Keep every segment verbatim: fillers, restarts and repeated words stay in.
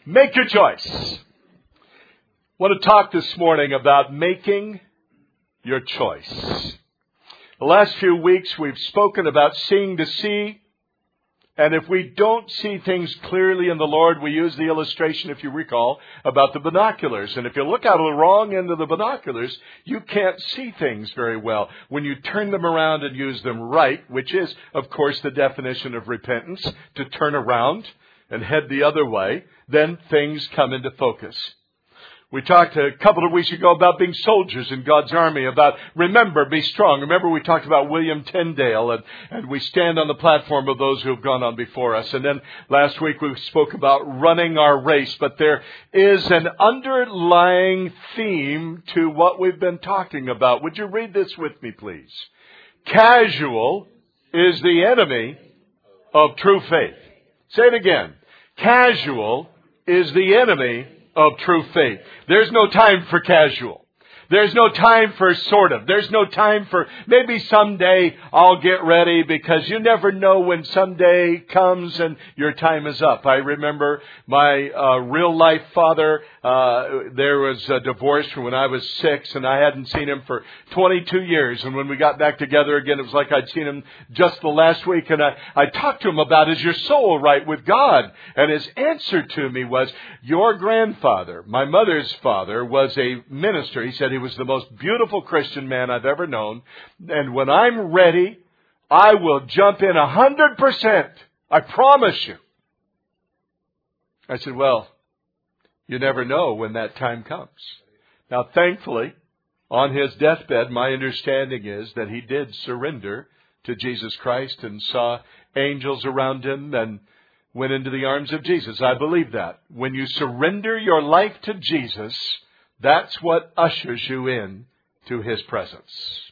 Make your choice. I want to talk this morning about making your choice. The last few weeks we've spoken about seeing to see. And if we don't see things clearly in the Lord, we use the illustration, if you recall, about the binoculars. And if you look out of the wrong end of the binoculars, you can't see things very well. When you turn them around and use them right, which is, of course, the definition of repentance, to turn around and head the other way, then things come into focus. We talked a couple of weeks ago about being soldiers in God's army, about remember, be strong. Remember we talked about William Tyndale, and, and we stand on the platform of those who have gone on before us. And then last week we spoke about running our race, but there is an underlying theme to what we've been talking about. Would you read this with me, please? Casual is the enemy of true faith. Say it again. Casual is the enemy of true faith. There's no time for casual. There's no time for sort of. There's no time for maybe someday I'll get ready, because you never know when someday comes and your time is up. I remember my uh, real life father, uh, there was a divorce from when I was six, and I hadn't seen him for twenty-two years. And when we got back together again, it was like I'd seen him just the last week. And I, I talked to him about, is your soul right with God? And his answer to me was, your grandfather, my mother's father, was a minister. He said, he was the most beautiful Christian man I've ever known. And when I'm ready, I will jump in a hundred percent. I promise you. I said, well, you never know when that time comes. Now, thankfully, on his deathbed, my understanding is that he did surrender to Jesus Christ and saw angels around him and went into the arms of Jesus. I believe that. When you surrender your life to Jesus, that's what ushers you in to His presence.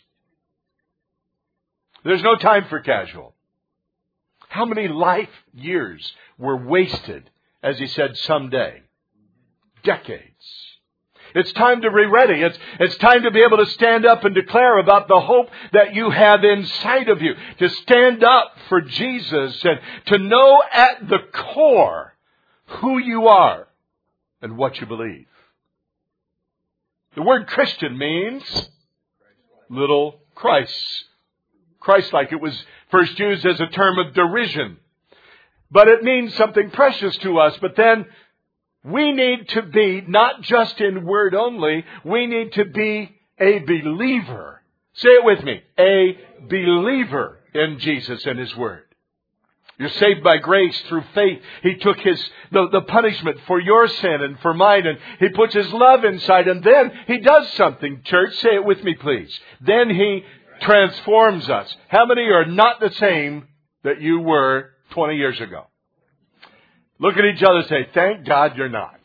There's no time for casual. How many life years were wasted, as He said, someday? Decades. It's time to be ready. It's, it's time to be able to stand up and declare about the hope that you have inside of you. To stand up for Jesus and to know at the core who you are and what you believe. The word Christian means little Christ. Christ-like. It was first used as a term of derision. But it means something precious to us. But then we need to be, not just in word only, we need to be a believer. Say it with me. A believer in Jesus and His Word. You're saved by grace through faith. He took his the, the punishment for your sin and for mine, and He puts His love inside, and then He does something, church. Say it with me, please. Then He transforms us. How many are not the same that you were twenty years ago? Look at each other and say, thank God you're not.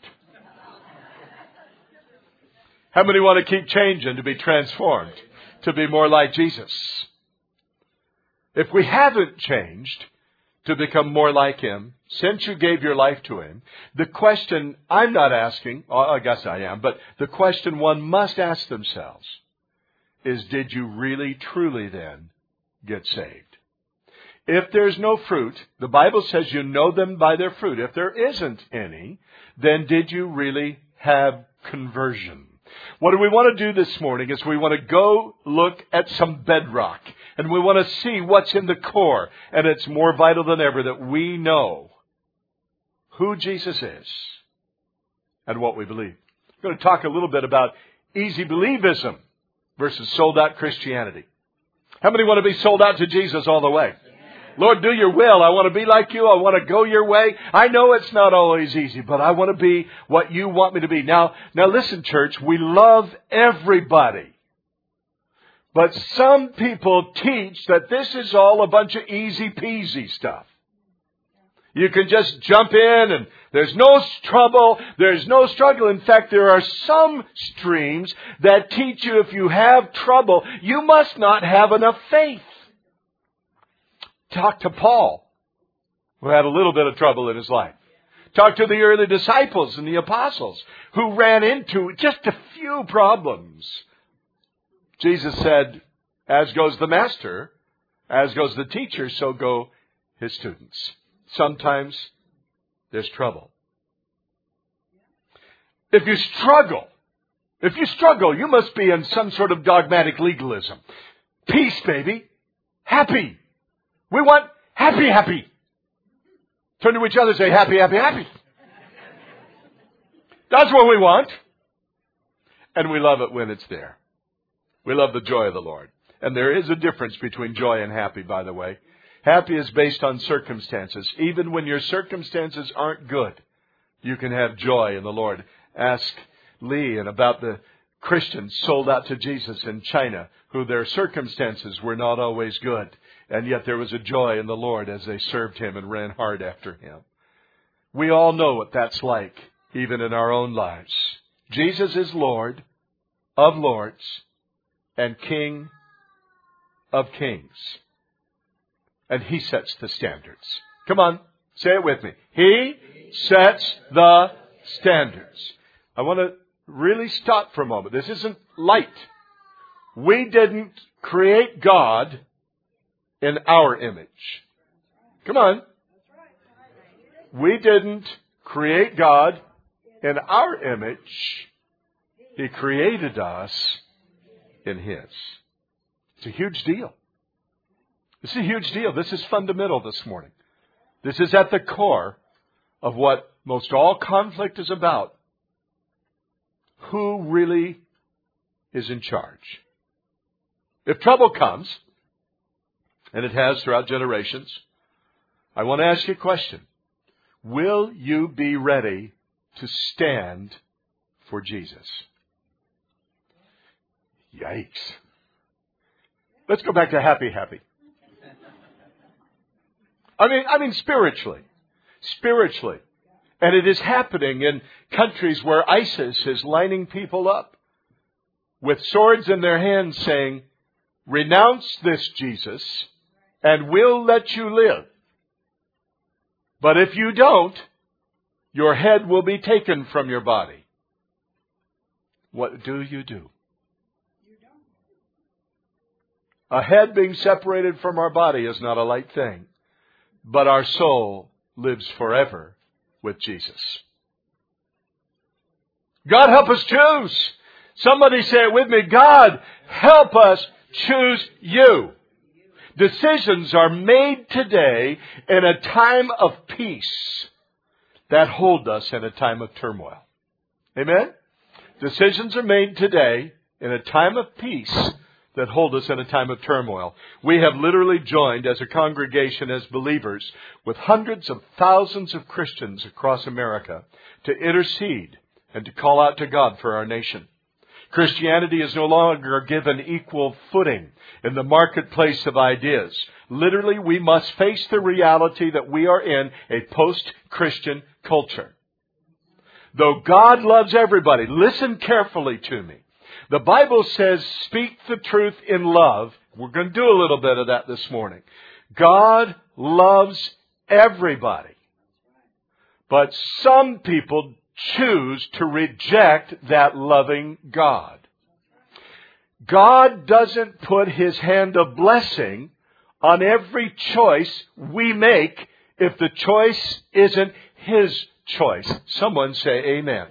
How many want to keep changing, to be transformed, to be more like Jesus? If we haven't changed to become more like Him, since you gave your life to Him, the question I'm not asking, I guess I am, but the question one must ask themselves is, did you really, truly then get saved? If there's no fruit, the Bible says you know them by their fruit. If there isn't any, then did you really have conversion? What do we want to do this morning is we want to go look at some bedrock. And we want to see what's in the core. And it's more vital than ever that we know who Jesus is and what we believe. We're going to talk a little bit about easy believism versus sold out Christianity. How many want to be sold out to Jesus all the way? Lord, do your will. I want to be like you. I want to go your way. I know it's not always easy, but I want to be what you want me to be. Now, now listen, church, we love everybody. But some people teach that this is all a bunch of easy peasy stuff. You can just jump in and there's no trouble, there's no struggle. In fact, there are some streams that teach you if you have trouble, you must not have enough faith. Talk to Paul, who had a little bit of trouble in his life. Talk to the early disciples and the apostles who ran into just a few problems. Jesus said, as goes the master, as goes the teacher, so go his students. Sometimes there's trouble. If you struggle, if you struggle, you must be in some sort of dogmatic legalism. Peace, baby. Happy. We want happy, happy. Turn to each other and say, happy, happy, happy. That's what we want. And we love it when it's there. We love the joy of the Lord. And there is a difference between joy and happy, by the way. Happy is based on circumstances. Even when your circumstances aren't good, you can have joy in the Lord. Ask Lee and about the Christians sold out to Jesus in China, who their circumstances were not always good. And yet there was a joy in the Lord as they served Him and ran hard after Him. We all know what that's like, even in our own lives. Jesus is Lord of lords and King of kings. And He sets the standards. Come on, say it with me. He sets the standards. I want to really stop for a moment. This isn't light. We didn't create God in our image. Come on. We didn't create God in our image. He created us in His. It's a huge deal. This is a huge deal. This is fundamental this morning. This is at the core of what most all conflict is about. Who really is in charge? If trouble comes, and it has throughout generations, I want to ask you a question. Will you be ready to stand for Jesus? Yikes. Let's go back to happy, happy. I mean, I mean spiritually. Spiritually. And it is happening in countries where ISIS is lining people up with swords in their hands saying, renounce this Jesus and we'll let you live. But if you don't, your head will be taken from your body. What do you do? A head being separated from our body is not a light thing. But our soul lives forever with Jesus. God, help us choose. Somebody say it with me. God, help us choose you. Decisions are made today in a time of peace that hold us in a time of turmoil. Amen? Decisions are made today in a time of peace that hold us in a time of turmoil. We have literally joined as a congregation, as believers, with hundreds of thousands of Christians across America to intercede and to call out to God for our nation. Christianity is no longer given equal footing in the marketplace of ideas. Literally, we must face the reality that we are in a post-Christian culture. Though God loves everybody, listen carefully to me. The Bible says, speak the truth in love. We're going to do a little bit of that this morning. God loves everybody. But some people choose to reject that loving God. God doesn't put His hand of blessing on every choice we make if the choice isn't His choice. Someone say amen.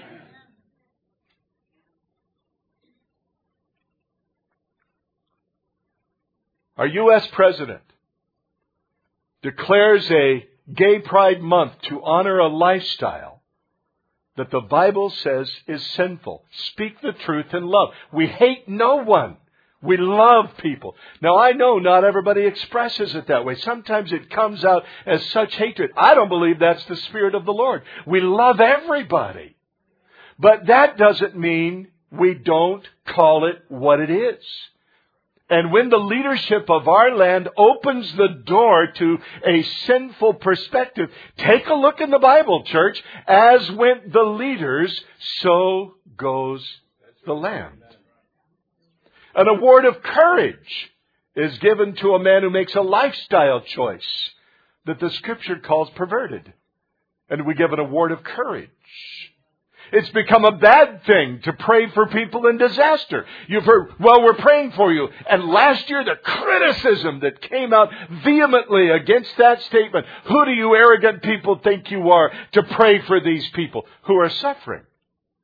Our U S president declares a gay pride month to honor a lifestyle that the Bible says is sinful. Speak the truth in love. We hate no one. We love people. Now, I know not everybody expresses it that way. Sometimes it comes out as such hatred. I don't believe that's the Spirit of the Lord. We love everybody. But that doesn't mean we don't call it what it is. And when the leadership of our land opens the door to a sinful perspective, take a look in the Bible, church. As went the leaders, so goes the land. An award of courage is given to a man who makes a lifestyle choice that the Scripture calls perverted. And we give an award of courage. It's become a bad thing to pray for people in disaster. You've heard, well, we're praying for you. And last year, the criticism that came out vehemently against that statement. Who do you arrogant people think you are to pray for these people who are suffering?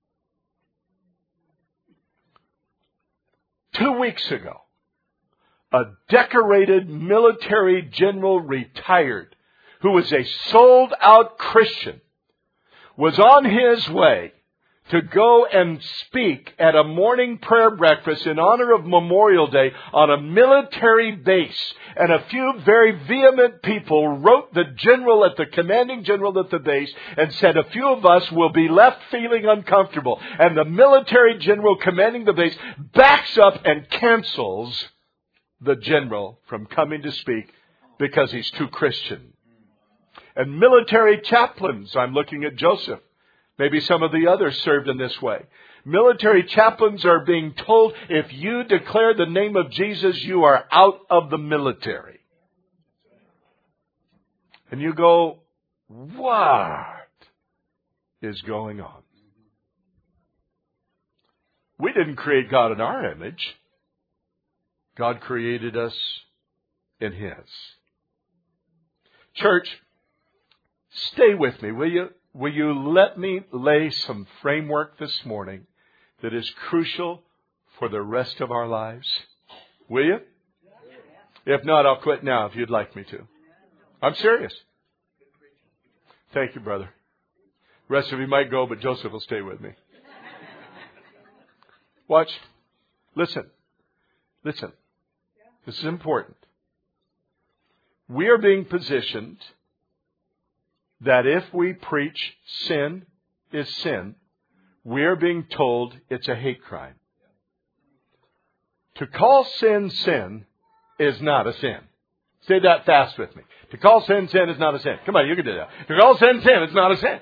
Two weeks ago, a decorated military general retired, who was a sold-out Christian, was on his way to go and speak at a morning prayer breakfast in honor of Memorial Day on a military base. And a few very vehement people wrote the general at the commanding general at the base and said, a few of us will be left feeling uncomfortable. And the military general commanding the base backs up and cancels the general from coming to speak because he's too Christian. And military chaplains, I'm looking at Joseph, maybe some of the others served in this way. Military chaplains are being told, if you declare the name of Jesus, you are out of the military. And you go, what is going on? We didn't create God in our image. God created us in His. Church, stay with me, will you? Will you let me lay some framework this morning that is crucial for the rest of our lives? Will you? If not, I'll quit now if you'd like me to. I'm serious. Thank you, brother. The rest of you might go, but Joseph will stay with me. Watch. Listen. Listen. This is important. We are being positioned that if we preach sin is sin, we are being told it's a hate crime. To call sin sin is not a sin. Say that fast with me. To call sin sin is not a sin. Come on, you can do that. To call sin sin is not a sin.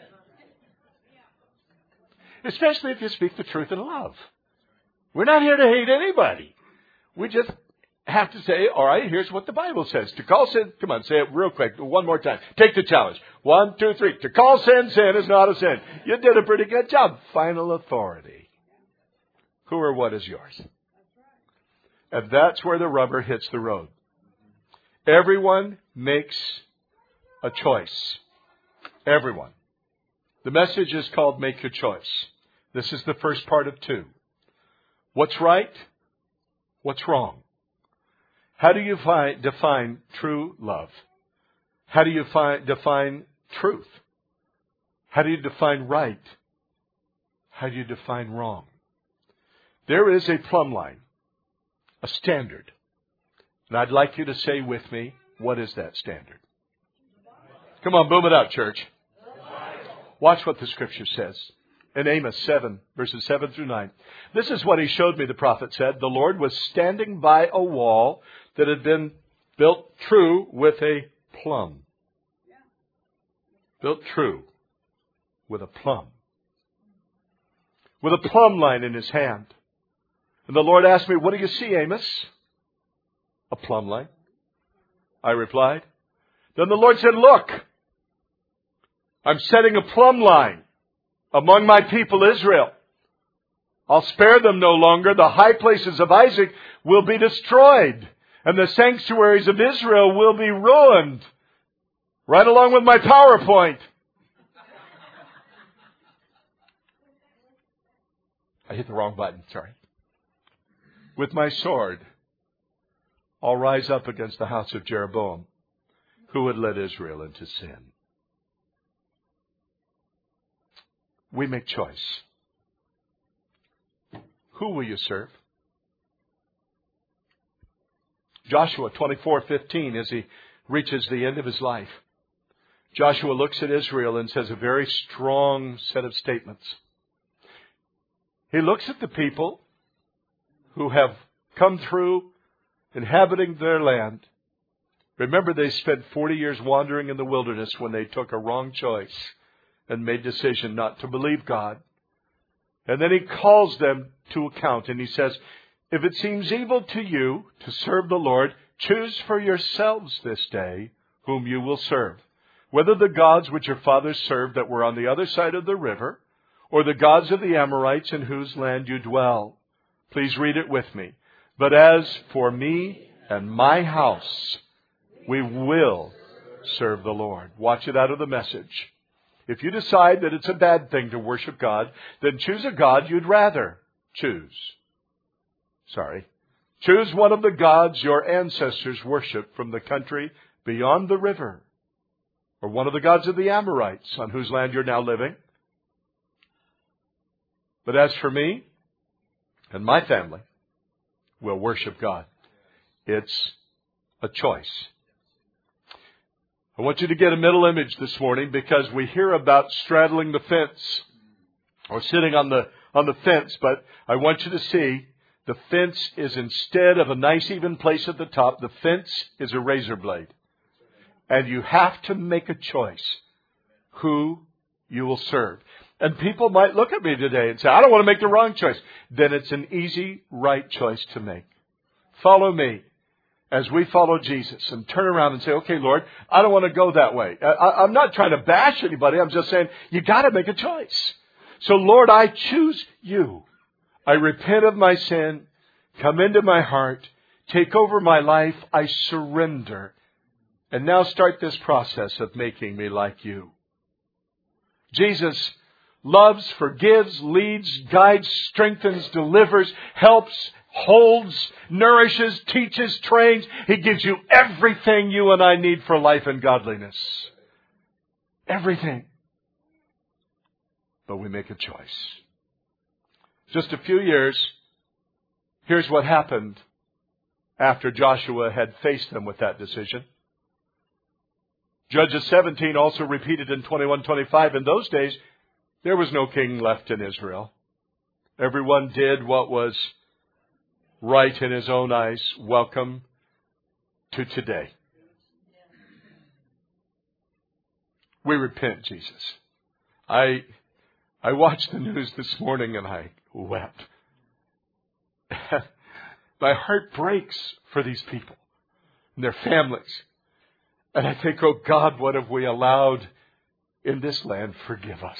Especially if you speak the truth in love. We're not here to hate anybody. We just have to say, all right, here's what the Bible says. To call sin, come on, say it real quick, one more time. Take the challenge. One, two, three. To call sin sin is not a sin. You did a pretty good job. Final authority. Who or what is yours? And that's where the rubber hits the road. Everyone makes a choice. Everyone. The message is called Make Your Choice. This is the first part of two. What's right? What's wrong? How do you find, define true love? How do you find, define truth? How do you define right? How do you define wrong? There is a plumb line, a standard. And I'd like you to say with me, what is that standard? Come on, boom it out, church. Watch what the Scripture says. In Amos seven, verses seven through nine. This is what he showed me, the prophet said. The Lord was standing by a wall that had been built true with a plumb. Built true with a plumb. With a plumb line in his hand. And the Lord asked me, what do you see, Amos? A plumb line. I replied. Then the Lord said, look, I'm setting a plumb line among my people Israel. I'll spare them no longer. The high places of Isaac will be destroyed, and the sanctuaries of Israel will be ruined. Right along with my PowerPoint. I hit the wrong button, sorry. With my sword, I'll rise up against the house of Jeroboam, who had led Israel into sin. We make choice. Who will you serve? Joshua twenty-four fifteen, as he reaches the end of his life, Joshua looks at Israel and says a very strong set of statements. He looks at the people who have come through inhabiting their land. Remember, they spent forty years wandering in the wilderness when they took a wrong choice and made decision not to believe God. And then he calls them to account and he says, if it seems evil to you to serve the Lord, choose for yourselves this day whom you will serve, whether the gods which your fathers served that were on the other side of the river, or the gods of the Amorites in whose land you dwell. Please read it with me. But as for me and my house, we will serve the Lord. Watch it out of the Message. If you decide that it's a bad thing to worship God, then choose a God you'd rather choose. Sorry. Choose one of the gods your ancestors worshipped from the country beyond the river, or one of the gods of the Amorites on whose land you're now living. But as for me and my family, we'll worship God. It's a choice. I want you to get a middle image this morning, because we hear about straddling the fence or sitting on the on the fence, but I want you to see the fence is, instead of a nice even place at the top, the fence is a razor blade. And you have to make a choice who you will serve. And people might look at me today and say, I don't want to make the wrong choice. Then it's an easy, right choice to make. Follow me as we follow Jesus, and turn around and say, okay, Lord, I don't want to go that way. I, I'm not trying to bash anybody. I'm just saying you got to make a choice. So, Lord, I choose you. I repent of my sin. Come into my heart. Take over my life. I surrender. And now start this process of making me like you. Jesus loves, forgives, leads, guides, strengthens, delivers, helps, holds, nourishes, teaches, trains. He gives you everything you and I need for life and godliness. Everything. But we make a choice. Just a few years, here's what happened after Joshua had faced them with that decision. Judges seventeen also repeated in twenty-one twenty-five, in those days, there was no king left in Israel. Everyone did what was right in his own eyes. Welcome to today. We repent, Jesus. I I watched the news this morning and I wept. My heart breaks for these people and their families. And I think, oh God, what have we allowed in this land? Forgive us.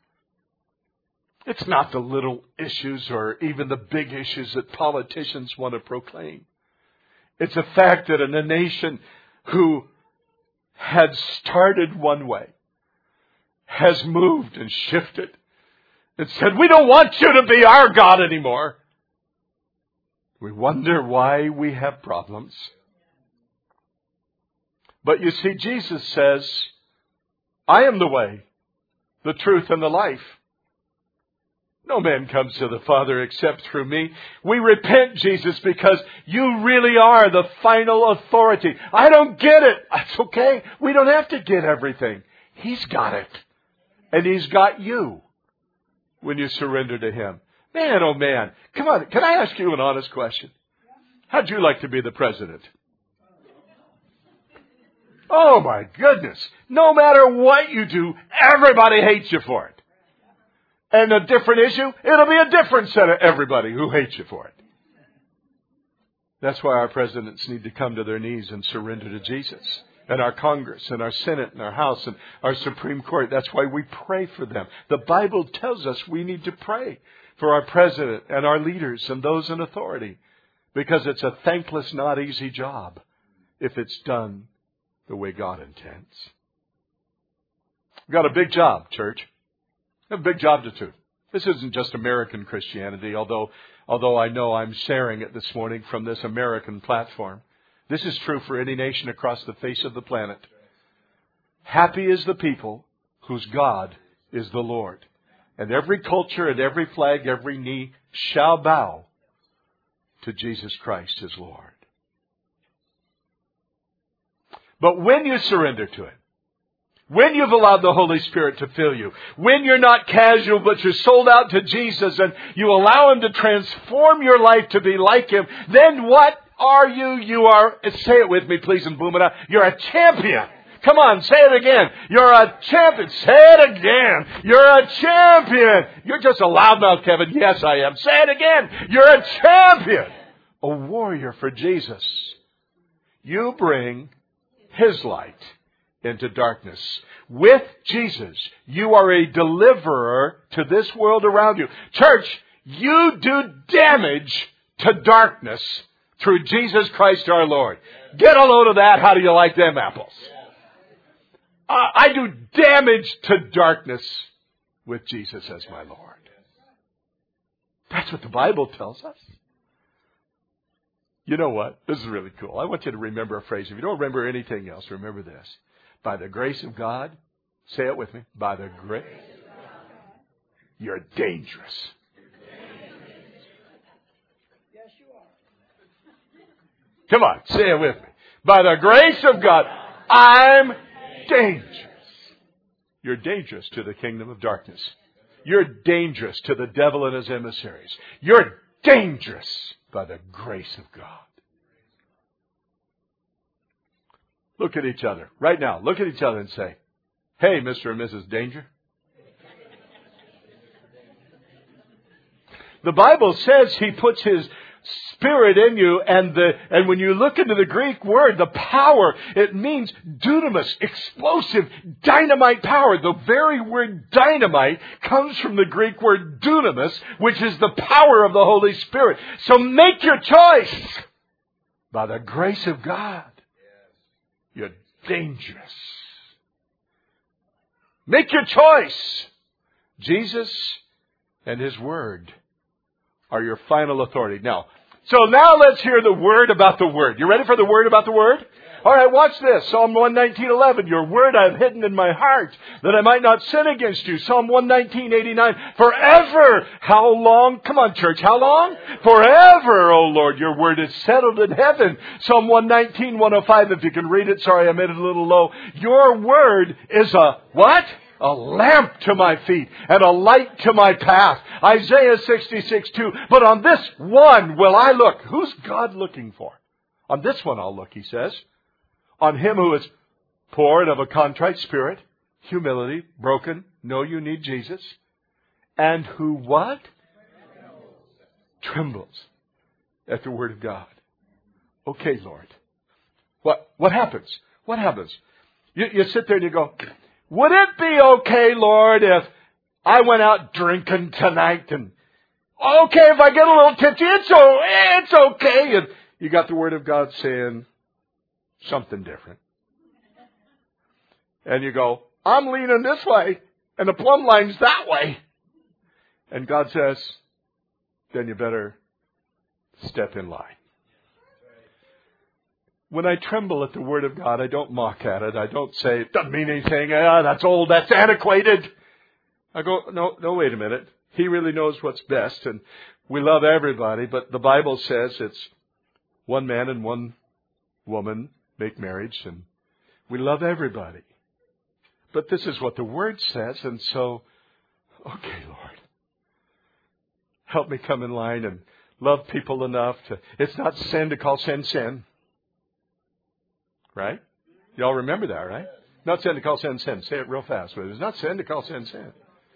It's not the little issues or even the big issues that politicians want to proclaim. It's a fact that in a nation who had started one way has moved and shifted and said, we don't want you to be our God anymore. We wonder why we have problems. But you see, Jesus says, I am the way, the truth, and the life. No man comes to the Father except through me. We repent, Jesus, because you really are the final authority. I don't get it. That's okay. We don't have to get everything. He's got it. And He's got you when you surrender to Him. Man, oh man. Come on. Can I ask you an honest question? How'd you like to be the president? Oh my goodness. No matter what you do, everybody hates you for it. And a different issue, it'll be a different set of everybody who hates you for it. That's why our presidents need to come to their knees and surrender to Jesus. And our Congress and our Senate and our House and our Supreme Court. That's why we pray for them. The Bible tells us we need to pray for our president and our leaders and those in authority. Because it's a thankless, not easy job if it's done the way God intends. We've got a big job, church. We have a big job to do. This isn't just American Christianity, although, although I know I'm sharing it this morning from this American platform. This is true for any nation across the face of the planet. Happy is the people whose God is the Lord. And every culture and every flag, every knee shall bow to Jesus Christ as Lord. But when you surrender to Him, when you've allowed the Holy Spirit to fill you, when you're not casual but you're sold out to Jesus and you allow Him to transform your life to be like Him, then what are you? You are, say it with me please and boom it out. You're a champion. Come on, say it again. You're a champion. Say it again. You're a champion. You're just a loudmouth, Kevin. Yes, I am. Say it again. You're a champion. A warrior for Jesus. You bring His light into darkness. With Jesus, you are a deliverer to this world around you. Church, you do damage to darkness through Jesus Christ our Lord. Get a load of that. How do you like them apples? Uh, I do damage to darkness with Jesus as my Lord. That's what the Bible tells us. You know what? This is really cool. I want you to remember a phrase. If you don't remember anything else, remember this. By the grace of God, say it with me. By the grace, you're dangerous. Yes, you are. Come on, say it with me. By the grace of God, I'm dangerous. You're dangerous to the kingdom of darkness. You're dangerous to the devil and his emissaries. You're dangerous by the grace of God. Look at each other. Right now, look at each other and say, hey, Mister and Missus Danger. The Bible says He puts His Spirit in you, and the and when you look into the Greek word, the power, it means dunamis, explosive, dynamite power. The very word dynamite comes from the Greek word dunamis, which is the power of the Holy Spirit. So make your choice. By the grace of God, you're dangerous. Make your choice. Jesus and His Word are your final authority. Now, so now let's hear the word about the Word. You ready for the word about the Word? All right, watch this. Psalm one nineteen, eleven. Your word I have hidden in my heart, that I might not sin against you. Psalm one nineteen, eighty-nine. Forever. How long? Come on, church. How long? Forever, O Lord. Your word is settled in heaven. Psalm one nineteen, one oh five. If you can read it. Sorry, I made it a little low. Your word is a what? A lamp to my feet and a light to my path. Isaiah sixty-six, two. But on this one will I look. Who's God looking for? On this one I'll look, He says. On Him who is poor and of a contrite spirit, humility, broken, know you need Jesus. And who what? Trembles at the word of God. Okay, Lord. What, what happens? What happens? You, you sit there and you go, would it be okay, Lord, if I went out drinking tonight and, okay, if I get a little tipsy, it's, so, it's okay. And you got the word of God saying something different. And you go, I'm leaning this way and the plumb line's that way. And God says, then you better step in line. When I tremble at the Word of God, I don't mock at it. I don't say, it doesn't mean anything. Ah, that's old. That's antiquated. I go, no, no, wait a minute. He really knows what's best. And we love everybody. But the Bible says it's one man and one woman make marriage. And we love everybody. But this is what the Word says. And so, okay, Lord, help me come in line and love people enough to, it's not sin to call sin sin. Right? Y'all remember that, right? Not sin to call sin sin. Say it real fast. It's not sin to call sin sin.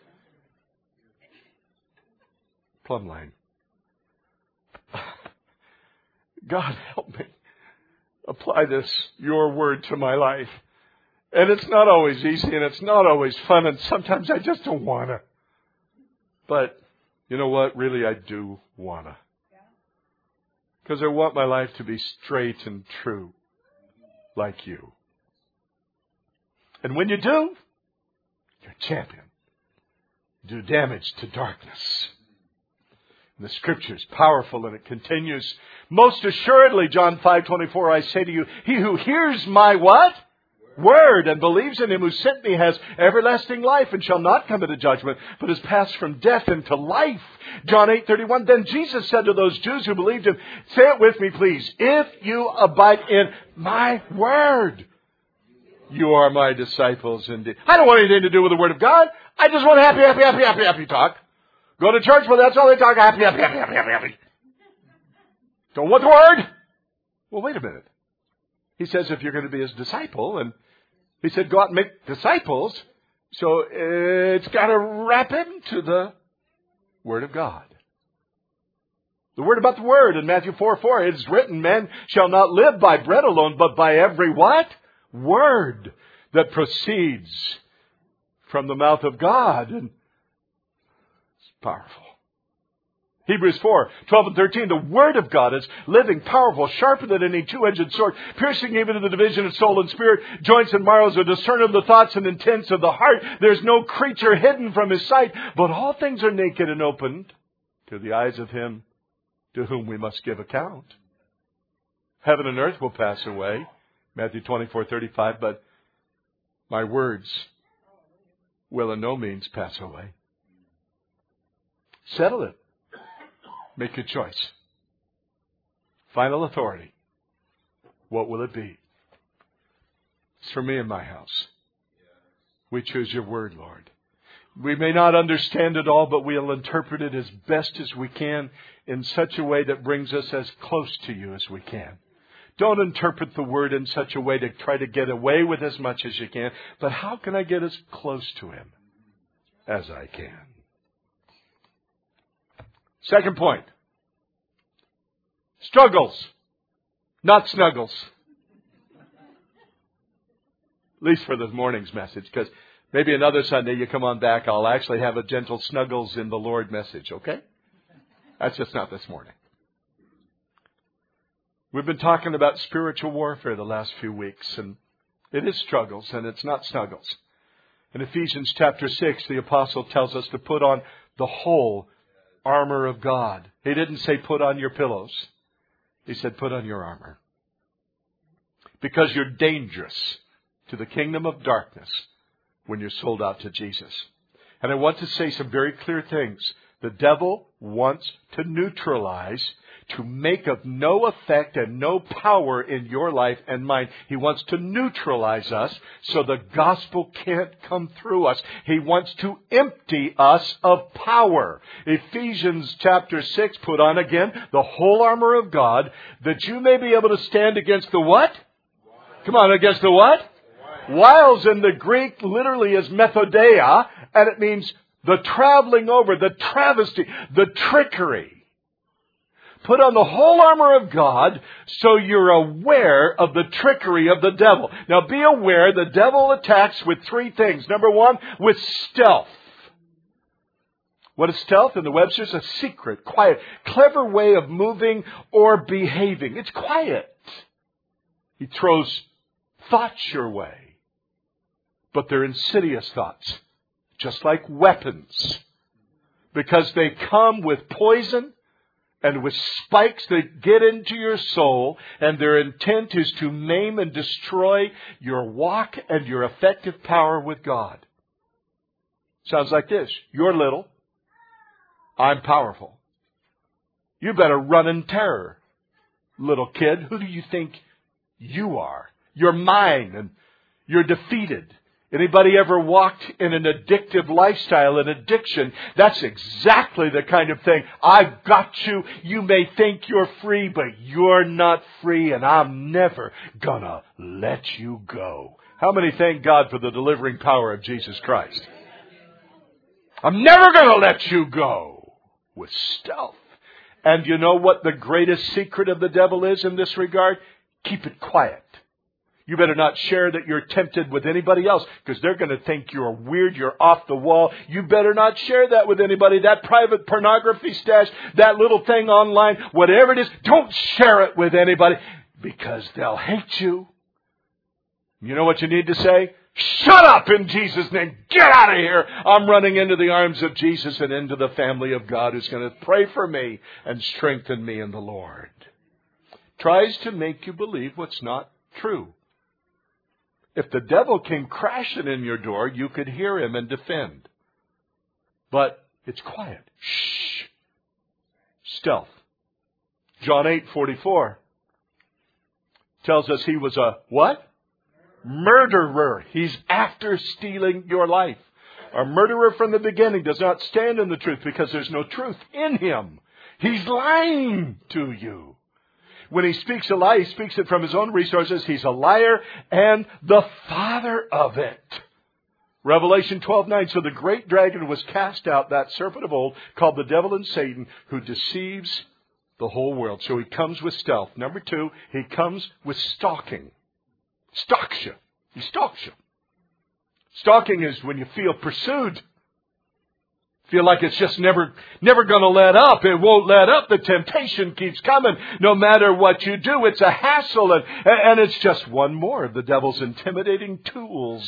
Plumb line. God help me apply this, your word, to my life. And it's not always easy and it's not always fun. And sometimes I just don't want to. But you know what? Really, I do want to. Because I want my life to be straight and true. Like you. And when you do, you're a champion. You do damage to darkness. And the Scripture is powerful and it continues. Most assuredly, John five twenty-four, I say to you, he who hears my what? Word and believes in Him who sent me has everlasting life and shall not come into judgment, but is passed from death into life. John eight thirty-one. Then Jesus said to those Jews who believed Him, say it with me, please. If you abide in my word, you are my disciples indeed. I don't want anything to do with the Word of God. I just want happy, happy, happy, happy, happy talk. Go to church, well, that's all they talk. Happy, happy, happy, happy, happy, happy. Don't want the Word? Well, wait a minute. He says if you're going to be His disciple, and He said go out and make disciples, so it's got to wrap into the Word of God. The Word about the Word in Matthew four four, it is written, man shall not live by bread alone, but by every what? Word that proceeds from the mouth of God. And it's powerful. Hebrews four, twelve and thirteen, the Word of God is living, powerful, sharper than any two-edged sword, piercing even to the division of soul and spirit, joints and marrows, a discerner of the thoughts and intents of the heart. There's no creature hidden from His sight, but all things are naked and opened to the eyes of Him to whom we must give account. Heaven and earth will pass away, Matthew twenty-four thirty-five, but my words will in no means pass away. Settle it. Make your choice. Final authority. What will it be? It's for me and my house. We choose your word, Lord. We may not understand it all, but we'll interpret it as best as we can in such a way that brings us as close to you as we can. Don't interpret the word in such a way to try to get away with as much as you can, but how can I get as close to him as I can? Second point. Struggles, not snuggles. At least for this morning's message, because maybe another Sunday you come on back, I'll actually have a gentle snuggles in the Lord message, okay? That's just not this morning. We've been talking about spiritual warfare the last few weeks, and it is struggles, and it's not snuggles. In Ephesians chapter six, the apostle tells us to put on the whole armor of God. He didn't say put on your pillows. He said put on your armor. Because you're dangerous to the kingdom of darkness when you're sold out to Jesus. And I want to say some very clear things. The devil wants to neutralize, to make of no effect and no power in your life and mine. He wants to neutralize us so the gospel can't come through us. He wants to empty us of power. Ephesians chapter six, put on again the whole armor of God, that you may be able to stand against the what? Come on, against the what? Wiles in the Greek literally is methodeia, and it means the traveling over, the travesty, the trickery. Put on the whole armor of God so you're aware of the trickery of the devil. Now be aware the devil attacks with three things. Number one, with stealth. What is stealth? In the Webster's, a secret, quiet, clever way of moving or behaving. It's quiet. He throws thoughts your way. But they're insidious thoughts, just like weapons, because they come with poison and with spikes that get into your soul, and their intent is to maim and destroy your walk and your effective power with God. Sounds like this. You're little. I'm powerful. You better run in terror, little kid. Who do you think you are? You're mine, and you're defeated. Anybody ever walked in an addictive lifestyle, an addiction? That's exactly the kind of thing. I've got you. You may think you're free, but you're not free, and I'm never gonna let you go. How many thank God for the delivering power of Jesus Christ? I'm never gonna let you go. With stealth. And you know what the greatest secret of the devil is in this regard? Keep it quiet. You better not share that you're tempted with anybody else, because they're going to think you're weird, you're off the wall. You better not share that with anybody. That private pornography stash, that little thing online, whatever it is, don't share it with anybody, because they'll hate you. You know what you need to say? Shut up in Jesus' name. Get out of here. I'm running into the arms of Jesus and into the family of God, who's going to pray for me and strengthen me in the Lord. Tries to make you believe what's not true. If the devil came crashing in your door, you could hear him and defend. But it's quiet. Shh. Stealth. John eight forty-four tells us he was a what? Murderer. He's after stealing your life. A murderer from the beginning does not stand in the truth because there's no truth in him. He's lying to you. When he speaks a lie, he speaks it from his own resources. He's a liar and the father of it. Revelation twelve nine. So the great dragon was cast out, that serpent of old, called the devil and Satan, who deceives the whole world. So he comes with stealth. Number two, he comes with stalking. Stalks you. He stalks you. Stalking is when you feel pursued. Feel like it's just never, never going to let up. It won't let up. The temptation keeps coming. No matter what you do, it's a hassle. And, and it's just one more of the devil's intimidating tools.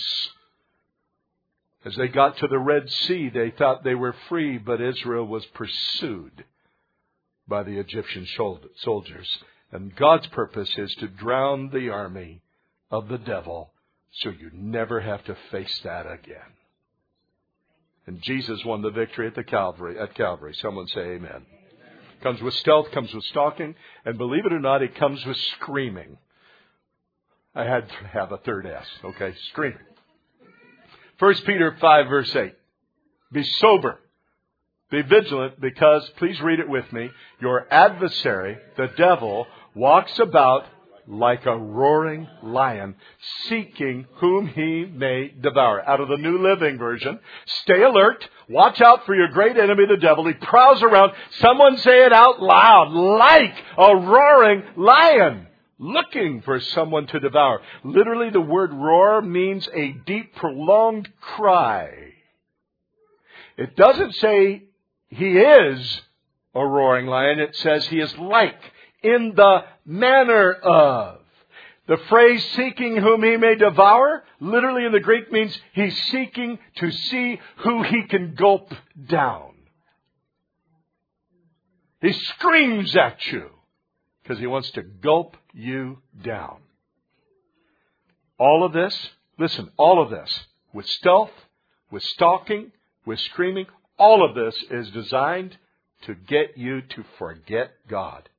As they got to the Red Sea, they thought they were free, but Israel was pursued by the Egyptian soldiers. And God's purpose is to drown the army of the devil so you never have to face that again. And Jesus won the victory at the Calvary. At Calvary, someone say amen. Amen. Comes with stealth, comes with stalking, and believe it or not, it comes with screaming. I had to have a third S, okay? Screaming. First Peter five, verse eight. Be sober. Be vigilant because, please read it with me, your adversary, the devil, walks about like a roaring lion, seeking whom he may devour. Out of the New Living Version, stay alert. Watch out for your great enemy, the devil. He prowls around. Someone say it out loud. Like a roaring lion, looking for someone to devour. Literally, the word roar means a deep, prolonged cry. It doesn't say he is a roaring lion. It says he is like, in the manner of. The phrase seeking whom he may devour, literally in the Greek means he's seeking to see who he can gulp down. He screams at you because he wants to gulp you down. All of this, listen, all of this, with stealth, with stalking, with screaming, all of this is designed to get you to forget God.